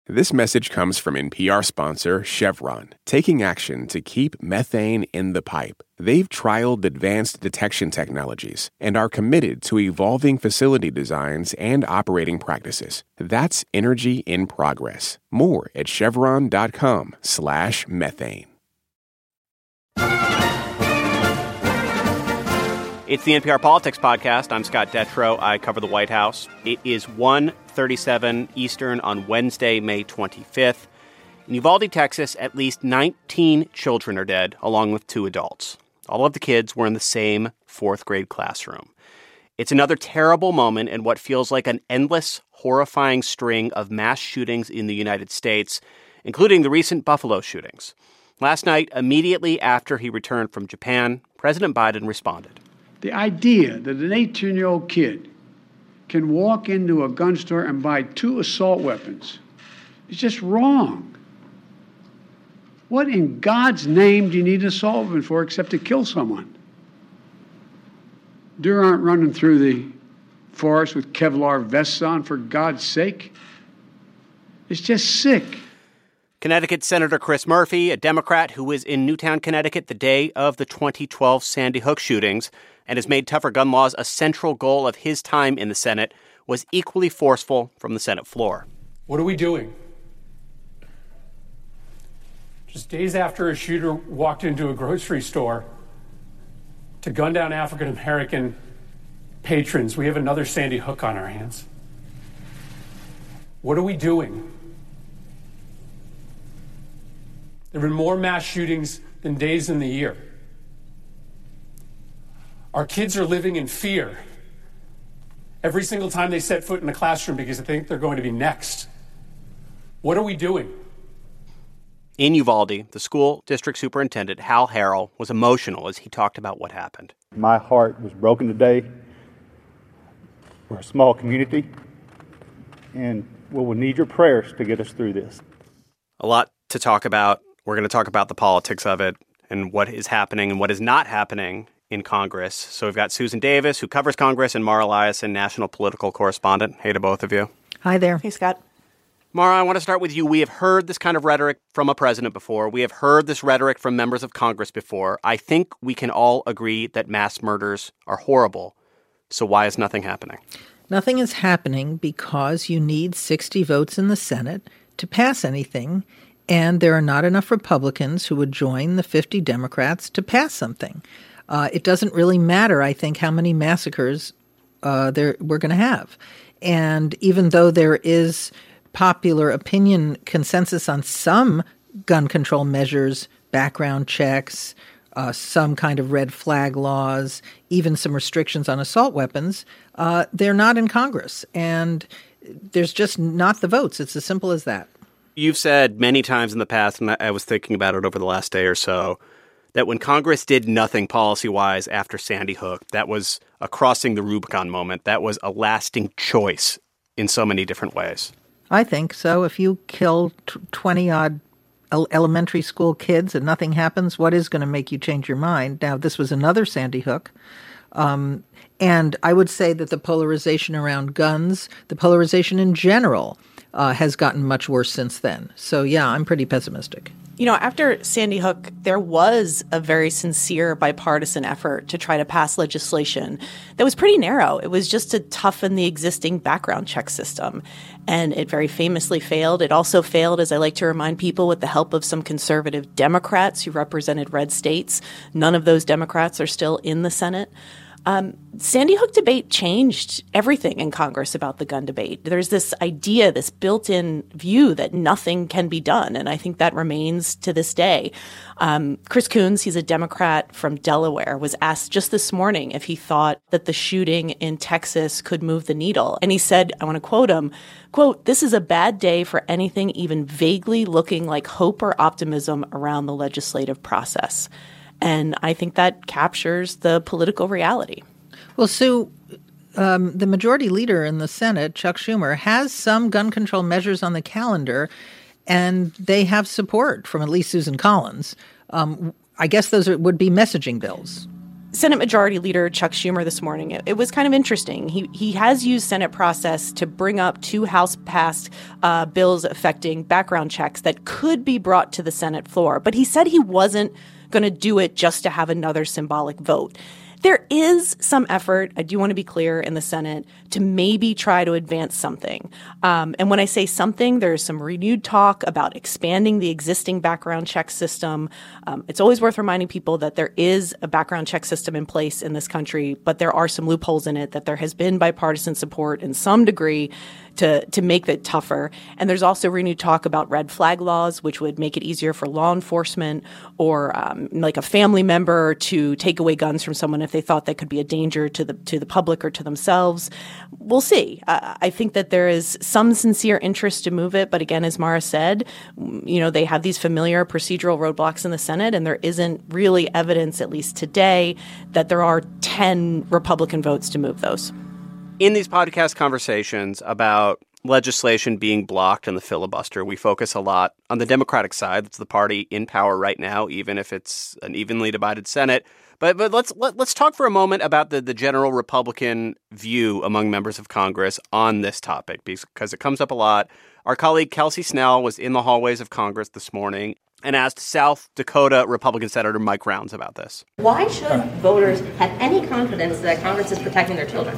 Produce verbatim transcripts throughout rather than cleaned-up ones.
This message comes from N P R sponsor Chevron, taking action to keep methane in the pipe. They've trialed advanced detection technologies and are committed to evolving facility designs and operating practices. That's energy in progress. More at chevron.com slash methane. It's the N P R Politics Podcast. I'm Scott Detrow. I cover the White House. It is one thirty-seven Eastern on Wednesday, May twenty-fifth. In Uvalde, Texas, at least nineteen children are dead, along with two adults. All of the kids were in the same fourth grade classroom. It's another terrible moment in what feels like an endless, horrifying string of mass shootings in the United States, including the recent Buffalo shootings. Last night, immediately after he returned from Japan, President Biden responded. The idea that an eighteen-year-old kid can walk into a gun store and buy two assault weapons is just wrong. What in God's name do you need an assault weapon for except to kill someone? Deer aren't running through the forest with Kevlar vests on, for God's sake. It's just sick. Connecticut Senator Chris Murphy, a Democrat who was in Newtown, Connecticut the day of the twenty twelve Sandy Hook shootings and has made tougher gun laws a central goal of his time in the Senate, was equally forceful from the Senate floor. What are we doing? Just days after a shooter walked into a grocery store to gun down African-American patrons, we have another Sandy Hook on our hands. What are we doing? There have been more mass shootings than days in the year. Our kids are living in fear every single time they set foot in a classroom because they think they're going to be next. What are we doing? In Uvalde, the school district superintendent, Hal Harrell, was emotional as he talked about what happened. My heart was broken today. We're a small community, and we will need your prayers to get us through this. A lot to talk about. We're going to talk about the politics of it and what is happening and what is not happening in Congress. So we've got Susan Davis, who covers Congress, and Mara Liasson, national political correspondent. Hey to both of you. Hi there. Hey, Scott. Mara, I want to start with you. We have heard this kind of rhetoric from a president before. We have heard this rhetoric from members of Congress before. I think we can all agree that mass murders are horrible. So why is nothing happening? Nothing is happening because you need sixty votes in the Senate to pass anything, and there are not enough Republicans who would join the fifty Democrats to pass something. Uh, it doesn't really matter, I think, how many massacres uh, there we're going to have. And even though there is popular opinion consensus on some gun control measures, background checks, uh, some kind of red flag laws, even some restrictions on assault weapons, uh, they're not in Congress. And there's just not the votes. It's as simple as that. You've said many times in the past, and I was thinking about it over the last day or so, that when Congress did nothing policy-wise after Sandy Hook, that was a crossing the Rubicon moment. That was a lasting choice in so many different ways. I think so. If you kill twenty-odd elementary school kids and nothing happens, what is going to make you change your mind? Now, this was another Sandy Hook. Um, and I would say that the polarization around guns, the polarization in general, uh, has gotten much worse since then. So, yeah, I'm pretty pessimistic. You know, after Sandy Hook, there was a very sincere bipartisan effort to try to pass legislation that was pretty narrow. It was just to toughen the existing background check system. And it very famously failed. It also failed, as I like to remind people, with the help of some conservative Democrats who represented red states. None of those Democrats are still in the Senate. Um, Sandy Hook debate changed everything in Congress about the gun debate. There's this idea, this built-in view that nothing can be done, and I think that remains to this day. Um, Chris Coons, he's a Democrat from Delaware, was asked just this morning if he thought that the shooting in Texas could move the needle. And he said, I want to quote him, quote, "This is a bad day for anything even vaguely looking like hope or optimism around the legislative process." And I think that captures the political reality. Well, Sue, um, the majority leader in the Senate, Chuck Schumer, has some gun control measures on the calendar, and they have support from at least Susan Collins. Um, I guess those are, would be messaging bills. Senate Majority Leader Chuck Schumer this morning, it, it was kind of interesting. He he has used Senate process to bring up two House-passed uh, bills affecting background checks that could be brought to the Senate floor. But he said he wasn't going to do it just to have another symbolic vote. There is some effort, I do want to be clear, in the Senate to maybe try to advance something. Um, and when I say something, there's some renewed talk about expanding the existing background check system. Um, it's always worth reminding people that there is a background check system in place in this country, but there are some loopholes in it, that there has been bipartisan support in some degree to to make that tougher. And there's also renewed talk about red flag laws, which would make it easier for law enforcement or um, like a family member to take away guns from someone if they thought that could be a danger to the to the public or to themselves. We'll see. Uh, I think that there is some sincere interest to move it. But again, as Mara said, you know, they have these familiar procedural roadblocks in the Senate, and there isn't really evidence, at least today, that there are ten Republican votes to move those. In these podcast conversations about legislation being blocked in the filibuster, we focus a lot on the Democratic side. That's the party in power right now, even if it's an evenly divided Senate. But but let's let, let's talk for a moment about the, the general Republican view among members of Congress on this topic, because it comes up a lot. Our colleague Kelsey Snell was in the hallways of Congress this morning and asked South Dakota Republican Senator Mike Rounds about this. Why should voters have any confidence that Congress is protecting their children?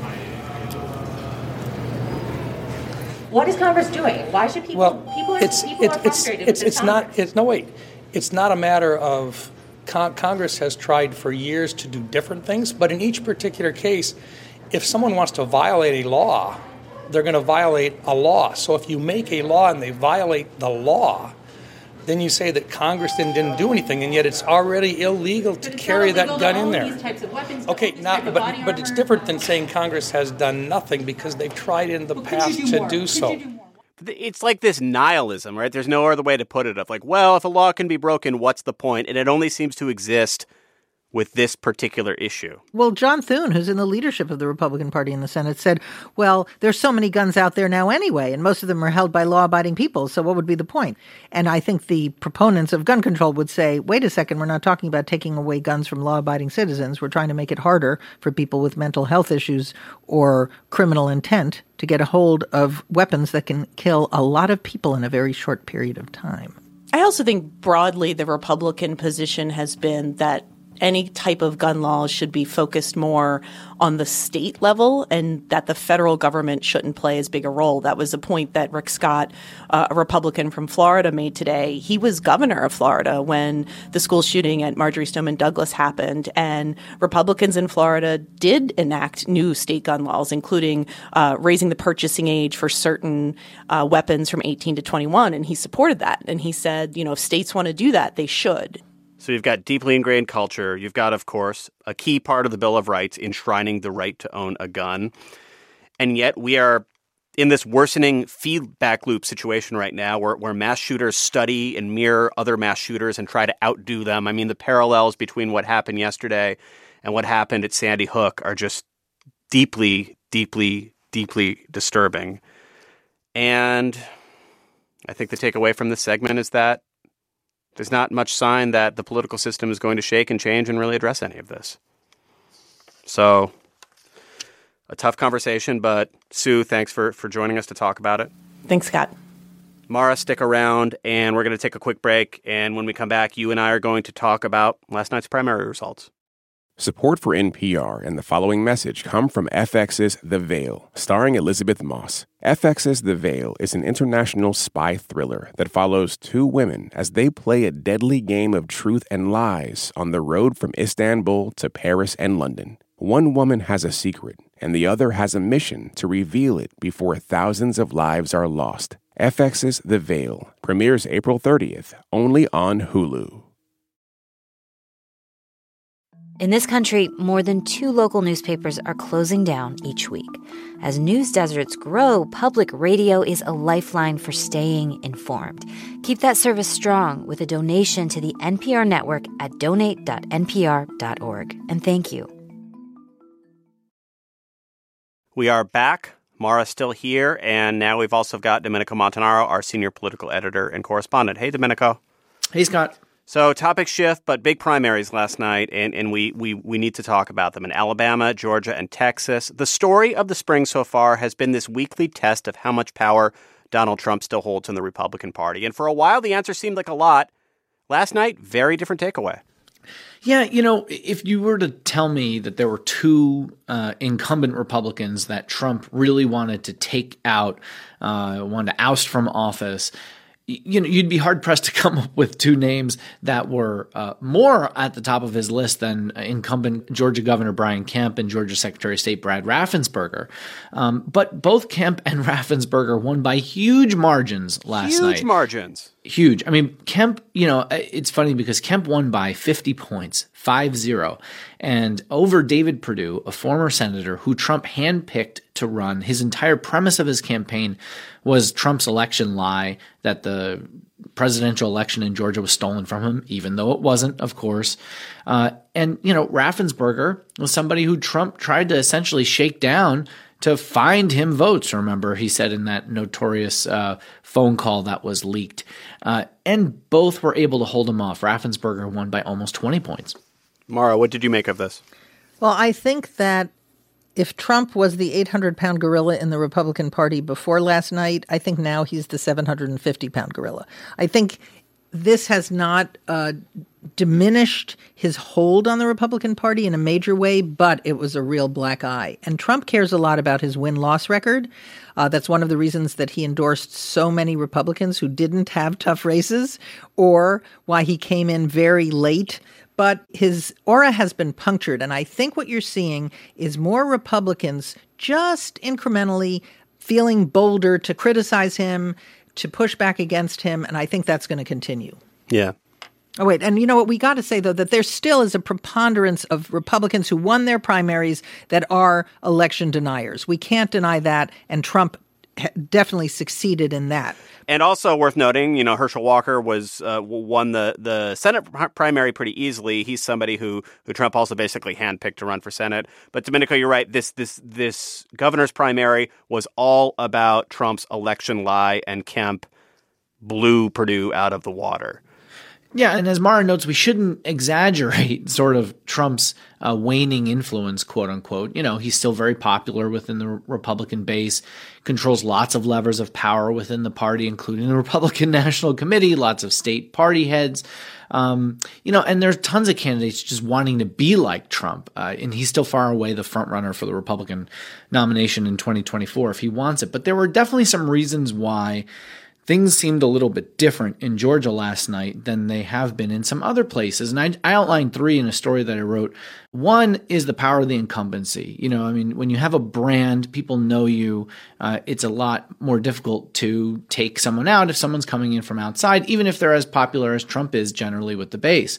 What is Congress doing? Why should people? Well, people are, it's people it's are it's frustrated it's, with it's not. It's no wait. It's not a matter of con- Congress has tried for years to do different things, but in each particular case, if someone wants to violate a law, they're going to violate a law. So if you make a law and they violate the law, then you say that Congress didn't, didn't do anything, and yet it's already illegal to carry that gun in there. These types of weapons, okay, now, but but it's different than saying Congress has done nothing, because they've tried in the well, past do to more? do so. Do it's like this nihilism, right? There's no other way to put it. Of like, well, if a law can be broken, what's the point? And it only seems to exist with this particular issue. Well, John Thune, who's in the leadership of the Republican Party in the Senate, said, well, there's so many guns out there now anyway, and most of them are held by law-abiding people, so what would be the point? And I think the proponents of gun control would say, wait a second, we're not talking about taking away guns from law-abiding citizens. We're trying to make it harder for people with mental health issues or criminal intent to get a hold of weapons that can kill a lot of people in a very short period of time. I also think broadly the Republican position has been that any type of gun laws should be focused more on the state level, and that the federal government shouldn't play as big a role. That was a point that Rick Scott, uh, a Republican from Florida, made today. He was governor of Florida when the school shooting at Marjory Stoneman Douglas happened, and Republicans in Florida did enact new state gun laws, including uh, raising the purchasing age for certain uh, weapons from eighteen to twenty-one, and he supported that. And he said, you know, if states want to do that, they should. So you've got deeply ingrained culture. You've got, of course, a key part of the Bill of Rights enshrining the right to own a gun. And yet we are in this worsening feedback loop situation right now where, where mass shooters study and mirror other mass shooters and try to outdo them. I mean, the parallels between what happened yesterday and what happened at Sandy Hook are just deeply, deeply, deeply disturbing. And I think the takeaway from this segment is that there's not much sign that the political system is going to shake and change and really address any of this. So, a tough conversation, but Sue, thanks for, for joining us to talk about it. Thanks, Scott. Mara, stick around, and we're going to take a quick break. And when we come back, you and I are going to talk about last night's primary results. Support for N P R and the following message come from F X's The Veil, starring Elizabeth Moss. F X's The Veil is an international spy thriller that follows two women as they play a deadly game of truth and lies on the road from Istanbul to Paris and London. One woman has a secret, and the other has a mission to reveal it before thousands of lives are lost. F X's The Veil premieres April thirtieth, only on Hulu. In this country, more than two local newspapers are closing down each week. As news deserts grow, public radio is a lifeline for staying informed. Keep that service strong with a donation to the N P R network at donate dot n p r dot org. And thank you. We are back. Mara's still here, and now we've also got Domenico Montanaro, our senior political editor and correspondent. Hey, Domenico. Hey, Scott. So topic shift, but big primaries last night, and, and we, we, we need to talk about them in Alabama, Georgia, and Texas. The story of the spring so far has been this weekly test of how much power Donald Trump still holds in the Republican Party. And for a while, the answer seemed like a lot. Last night, very different takeaway. Yeah, you know, if you were to tell me that there were two uh, incumbent Republicans that Trump really wanted to take out, uh, wanted to oust from office, you know, you'd be hard-pressed to come up with two names that were uh, more at the top of his list than incumbent Georgia Governor Brian Kemp and Georgia Secretary of State Brad Raffensperger. Um, but both Kemp and Raffensperger won by huge margins last huge night. Huge margins. Huge. I mean, Kemp, you know, it's funny because Kemp won by fifty points, five zero, and over David Perdue, a former senator who Trump handpicked to run. His entire premise of his campaign was Trump's election lie that the presidential election in Georgia was stolen from him, even though it wasn't, of course. Uh, and, you know, Raffensperger was somebody who Trump tried to essentially shake down to find him votes, remember, he said in that notorious uh, phone call that was leaked. Uh, and both were able to hold him off. Raffensperger won by almost twenty points. Mara, what did you make of this? Well, I think that if Trump was the eight hundred pound gorilla in the Republican Party before last night, I think now he's the seven hundred fifty pound gorilla. I think this has not uh, diminished his hold on the Republican Party in a major way, but it was a real black eye. And Trump cares a lot about his win-loss record. Uh, that's one of the reasons that he endorsed so many Republicans who didn't have tough races, or why he came in very late. But his aura has been punctured, and I think what you're seeing is more Republicans just incrementally feeling bolder to criticize him, to push back against him, and I think that's going to continue. Yeah. Oh, wait, and you know what? We got to say, though, that there still is a preponderance of Republicans who won their primaries that are election deniers. We can't deny that, and Trump definitely succeeded in that. And also worth noting, you know, Herschel Walker was uh, won the, the Senate primary pretty easily. He's somebody who who Trump also basically handpicked to run for Senate. But Domenico, you're right. This this this governor's primary was all about Trump's election lie, and Kemp blew Perdue out of the water. Yeah, and as Mara notes, we shouldn't exaggerate sort of Trump's uh, waning influence, quote unquote. You know, he's still very popular within the Republican base, controls lots of levers of power within the party, including the Republican National Committee, lots of state party heads. Um, you know, and there's tons of candidates just wanting to be like Trump. Uh, and he's still far away the front runner for the Republican nomination in twenty twenty-four if he wants it. But there were definitely some reasons why things seemed a little bit different in Georgia last night than they have been in some other places. And I, I outlined three in a story that I wrote. One is the power of the incumbency. You know, I mean, when you have a brand, people know you. Uh, it's a lot more difficult to take someone out if someone's coming in from outside, even if they're as popular as Trump is generally with the base.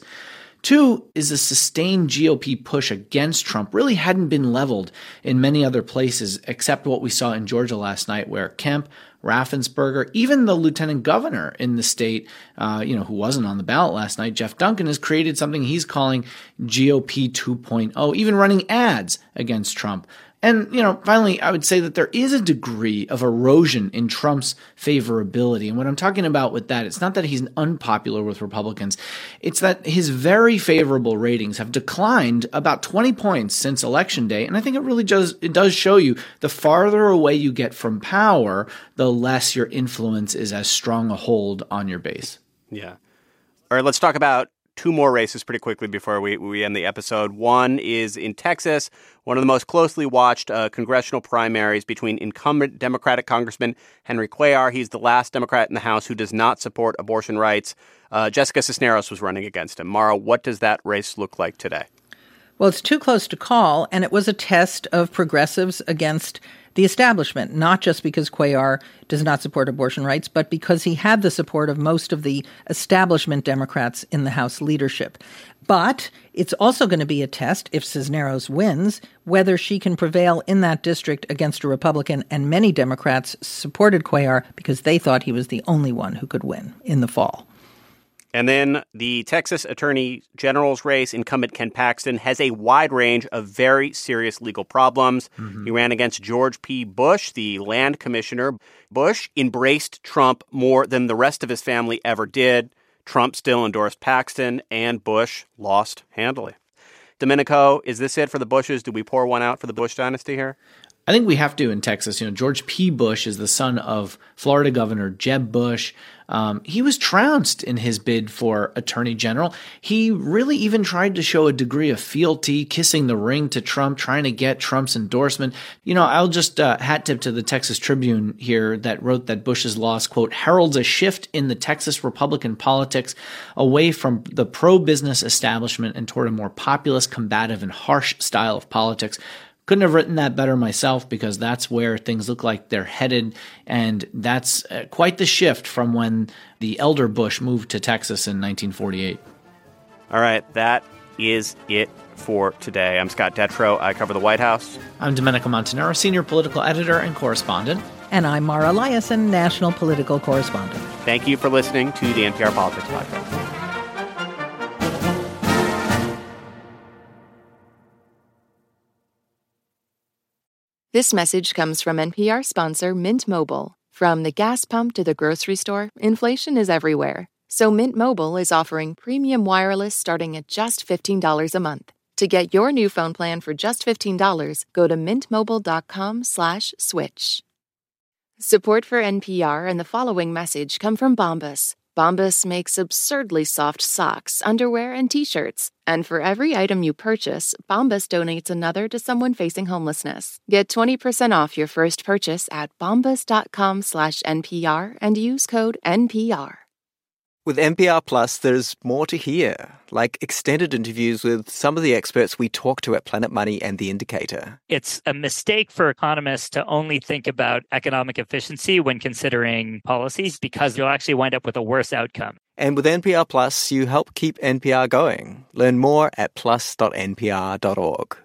Two is a sustained G O P push against Trump really hadn't been leveled in many other places except what we saw in Georgia last night, where Kemp, Raffensperger, even the lieutenant governor in the state, uh, you know, who wasn't on the ballot last night, Jeff Duncan, has created something he's calling G O P two point oh, even running ads against Trump. And, you know, finally, I would say that there is a degree of erosion in Trump's favorability. And what I'm talking about with that, it's not that he's unpopular with Republicans. It's that his very favorable ratings have declined about twenty points since Election Day. And I think it really does, it does show you the farther away you get from power, the less your influence is as strong a hold on your base. Yeah. All right, let's talk about two more races pretty quickly before we, we end the episode. One is in Texas, one of the most closely watched uh, congressional primaries between incumbent Democratic Congressman Henry Cuellar. He's the last Democrat in the House who does not support abortion rights. Uh, Jessica Cisneros was running against him. Mara, what does that race look like today? Well, it's too close to call, and it was a test of progressives against the establishment, not just because Cuellar does not support abortion rights, but because he had the support of most of the establishment Democrats in the House leadership. But it's also going to be a test, if Cisneros wins, whether she can prevail in that district against a Republican, and many Democrats supported Cuellar because they thought he was the only one who could win in the fall. And then the Texas Attorney General's race, incumbent Ken Paxton has a wide range of very serious legal problems. Mm-hmm. He ran against George P. Bush, the land commissioner. Bush embraced Trump more than the rest of his family ever did. Trump still endorsed Paxton, and Bush lost handily. Domenico, is this it for the Bushes? Do we pour one out for the Bush dynasty here? I think we have to in Texas. You know, George P. Bush is the son of Florida Governor Jeb Bush. Um, he was trounced in his bid for attorney general. He really even tried to show a degree of fealty, kissing the ring to Trump, trying to get Trump's endorsement. You know, I'll just uh, hat tip to the Texas Tribune here that wrote that Bush's loss, quote, heralds a shift in the Texas Republican politics away from the pro-business establishment and toward a more populist, combative, and harsh style of politics. Couldn't have written that better myself, because that's where things look like they're headed. And that's uh, quite the shift from when the elder Bush moved to Texas in nineteen forty-eight. All right, that is it for today. I'm Scott Detrow. I cover the White House. I'm Domenico Montanaro, senior political editor and correspondent. And I'm Mara Liasson, national political correspondent. Thank you for listening to the N P R Politics Podcast. This message comes from N P R sponsor Mint Mobile. From the gas pump to the grocery store, inflation is everywhere. So Mint Mobile is offering premium wireless starting at just fifteen dollars a month. To get your new phone plan for just fifteen dollars, go to mintmobile.com slash switch. Support for N P R and the following message come from Bombas. Bombas makes absurdly soft socks, underwear, and T-shirts. And for every item you purchase, Bombas donates another to someone facing homelessness. Get twenty percent off your first purchase at bombas.com slash NPR and use code N P R. With N P R Plus, there's more to hear, like extended interviews with some of the experts we talk to at Planet Money and The Indicator. It's a mistake for economists to only think about economic efficiency when considering policies, because you'll actually wind up with a worse outcome. And with N P R Plus, you help keep N P R going. Learn more at plus dot n p r dot org.